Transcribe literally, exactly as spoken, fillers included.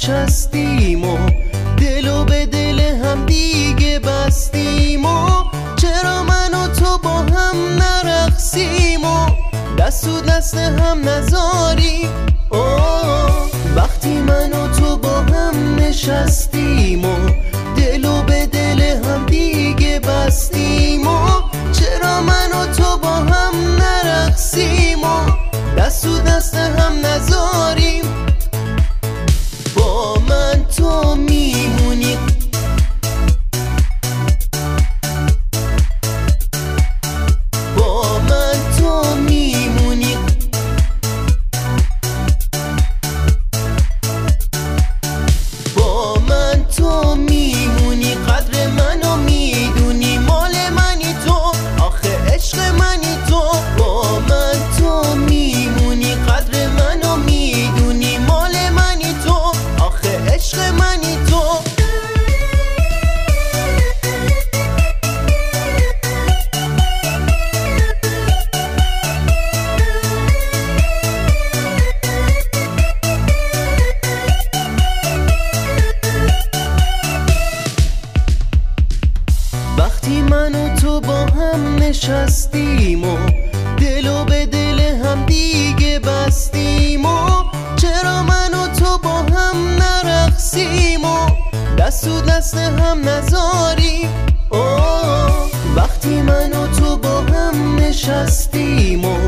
نشستیم و دلو به دل هم دیگه بستیم و چرا من و تو با هم نرقصیم و دست و دست هم نذاریم. وقتی من و تو با هم نشستیم و دلو به دل هم دیگه بستیم و چرا من و تو با هم نرقصیم و دست و دست هم نذاریم. با من تو میمونی با من تو میمونی با من تو میمونی قدر منو میدونی مال منی تو آخه عشق منی تو. با من تو میمونی قدر منو میدونی مال منی تو آخه عشق منی تو. وقتی من و تو با هم نشستیم و دلو به دل هم دیگه بستیم و چرا من و تو با هم نرقصیم و دست و دست هم نذاریم. وقتی من و تو با هم نشستیم و